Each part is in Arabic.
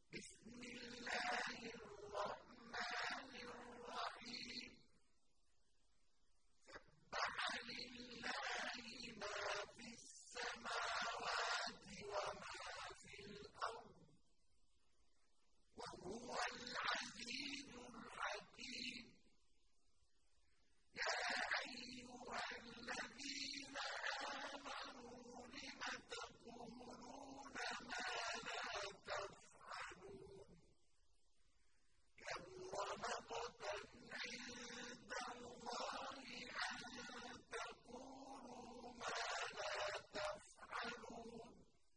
بسم الله الرحمن الرحيم سبح لله ما في السماوات وما في الأرض وهو العزيز الحكيم يا أيها الذين آمنوا لم تقولون ما لا تفعلون كبر مقتا عند الله أن تقولوا ما لا تفعلون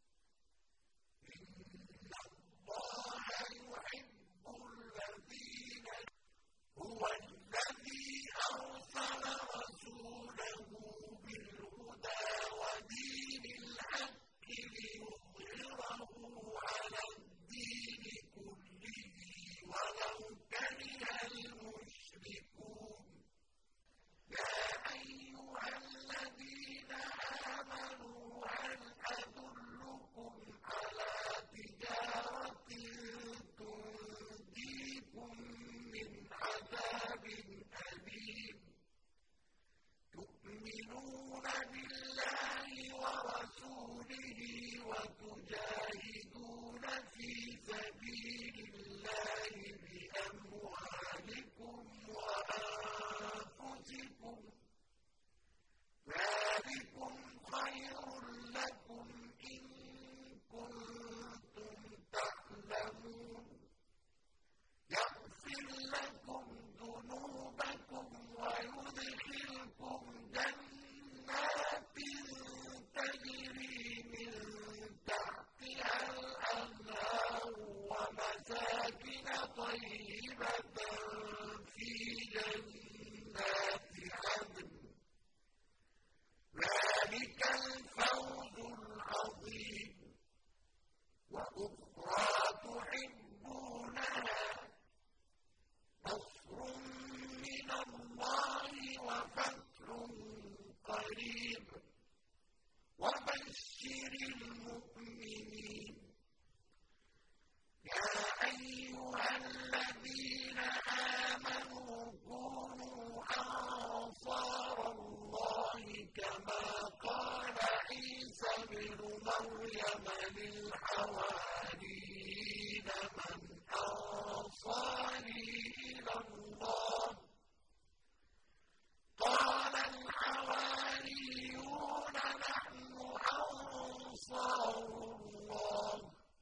إن الله يحب الذين هو الذي أرسل رسوله بالهدى ودين الحق ليظهره على الدين كله ولو كره المشركون يا أيها الذين آمنوا هل أدلكم على تجارة تنجيكم من عذاب أليم تؤمنون بالله ورسوله وتجاهدون في سبيل الله بأموالكم وأنفسكم ذلكم خير لكم إن كنتم تعلمون يغفر لكم ذنوبكم ويدخلكم جنات تجري من تحتها الأنهار ومساكن طيبة في جنات عدن ذلك الفوز العظيم وأخرى تحبونها نصر من الله وفتح قريب وبشر المؤمنين يا أيها الذين آمنوا كونوا أنصار الله كما قال عيسى ابن مريم للحواريين من أنصاري إلى الله قال الحواريون نحن أنصار الله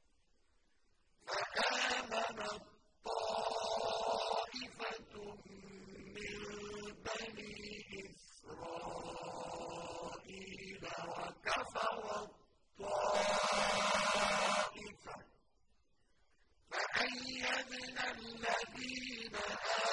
فآمنت طائفة من بني إسرائيل وكفرت طائفة فأيدنا الذين